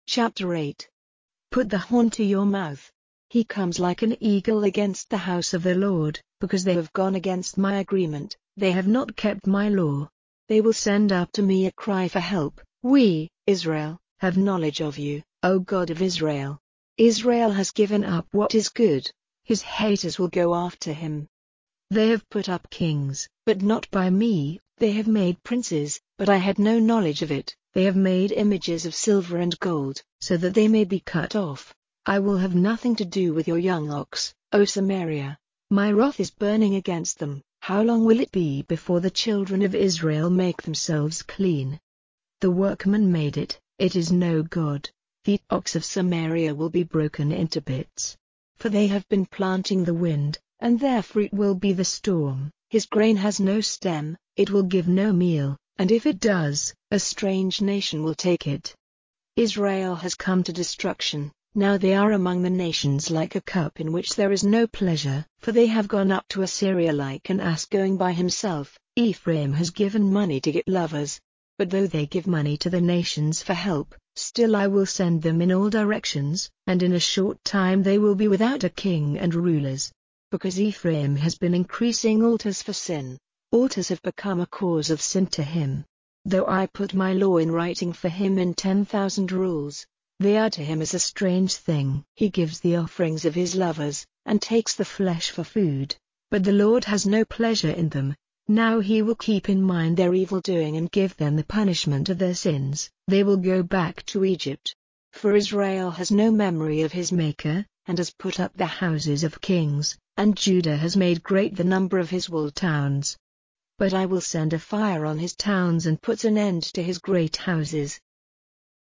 Chapter 8. Put the horn to your mouth. He comes like an eagle against the house of the Lord, because they have gone against my agreement, they have not kept my law. They will send up to me a cry for help. We, Israel, have knowledge of you, O God of Israel. Israel has given up what is good. His haters will go after him. They have put up kings, but not by me. They have made princes, but I had no knowledge of it. They have made images of silver and gold, so that they may be cut off. I will have nothing to do with your young ox, O Samaria. My wrath is burning against them. How long will it be before the children of Israel make themselves clean? The workman made it, it is no god. The ox of Samaria will be broken into bits. For they have been planting the wind, and their fruit will be the storm. His grain has no stem, it will give no meal, and if it does, a strange nation will take it. Israel has come to destruction. Now they are among the nations like a cup in which there is no pleasure, for they have gone up to Assyria like an ass going by himself. Ephraim has given money to get lovers. But though they give money to the nations for help, still I will send them in all directions, and in a short time they will be without a king and rulers. Because Ephraim has been increasing altars for sin. Altars have become a cause of sin to him. Though I put my law in writing for him in 10,000 rules, they are to him as a strange thing. He gives the offerings of his lovers, and takes the flesh for food, but the Lord has no pleasure in them. Now he will keep in mind their evil doing and give them the punishment of their sins. They will go back to Egypt. For Israel has no memory of his Maker, and has put up the houses of kings, and Judah has made great the number of his walled towns. But I will send a fire on his towns and put an end to his great houses.